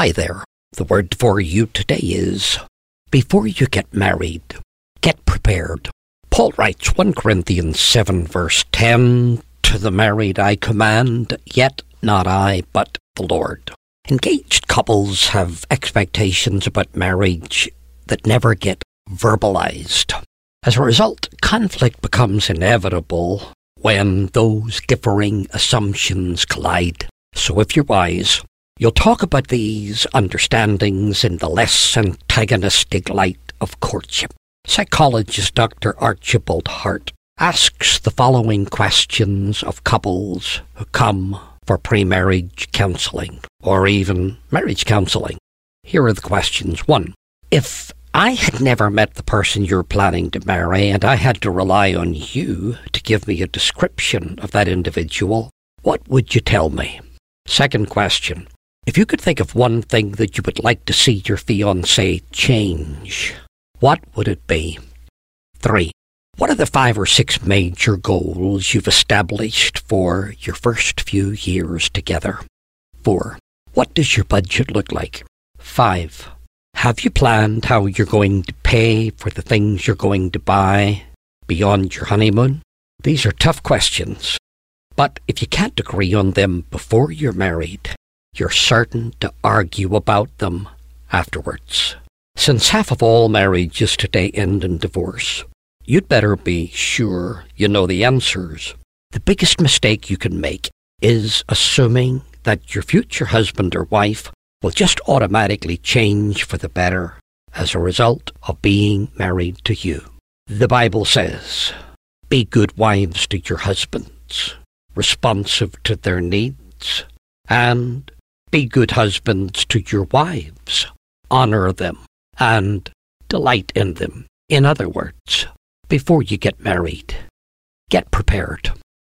Hi there. The word for you today is, before you get married, get prepared. Paul writes 1 Corinthians 7 verse 10, to the married I command, yet not I, but the Lord. Engaged couples have expectations about marriage that never get verbalized. As a result, conflict becomes inevitable when those differing assumptions collide. So if you're wise, you'll talk about these understandings in the less antagonistic light of courtship. Psychologist Dr. Archibald Hart asks the following questions of couples who come for pre-marriage counseling or even marriage counseling. Here are the questions. 1. If I had never met the person you're planning to marry and I had to rely on you to give me a description of that individual, what would you tell me? Second question. If you could think of one thing that you would like to see your fiancé change, what would it be? 3. What are the 5 or 6 major goals you've established for your first few years together? 4. What does your budget look like? 5. Have you planned how you're going to pay for the things you're going to buy beyond your honeymoon? These are tough questions, but if you can't agree on them before you're married, you're certain to argue about them afterwards. Since half of all marriages today end in divorce, you'd better be sure you know the answers. The biggest mistake you can make is assuming that your future husband or wife will just automatically change for the better as a result of being married to you. The Bible says, be good wives to your husbands, responsive to their needs, and be good husbands to your wives. Honor them and delight in them. In other words, before you get married, get prepared.